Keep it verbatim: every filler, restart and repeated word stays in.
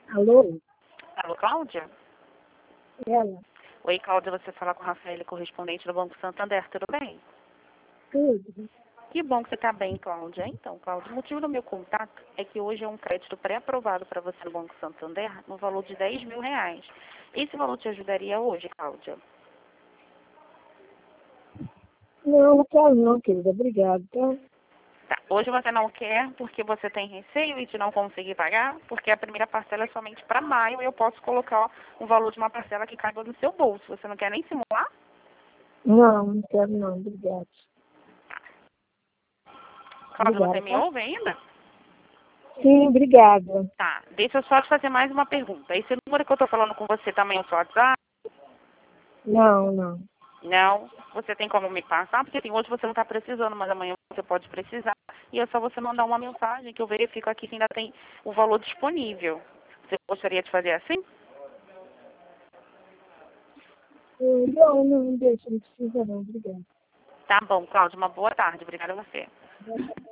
Alô? Alô, Cláudia? Ela? Oi, Cláudia, você fala com a Rafaela, correspondente do Banco Santander, tudo bem? Tudo. Que bom que você está bem, Cláudia. Então, Cláudia, o motivo do meu contato é que hoje é um crédito pré-aprovado para você no Banco Santander no valor de dez mil reais. Esse valor te ajudaria hoje, Cláudia? Não, não quero não, querida. Obrigada, tá? Tá. Hoje você não quer porque você tem receio de não conseguir pagar, porque a primeira parcela é somente para maio e eu posso colocar o valor de uma parcela que caiba no seu bolso. Você não quer nem simular? Não, não quero não. Obrigada. Cláudia, você Obrigada, me tá? ouve ainda? Sim, obrigada. Tá. Deixa eu só te fazer mais uma pergunta. Esse número que eu estou falando com você também é o seu WhatsApp? Não, não. Não. Você tem como me passar? Porque assim, hoje você não está precisando, mas amanhã você pode precisar. E é só você mandar uma mensagem que eu verifico aqui se ainda tem o valor disponível. Você gostaria de fazer assim? Eh, Não, não, deixa, não precisa não. Obrigada. Tá bom, Cláudia. Uma boa tarde. Obrigada a você.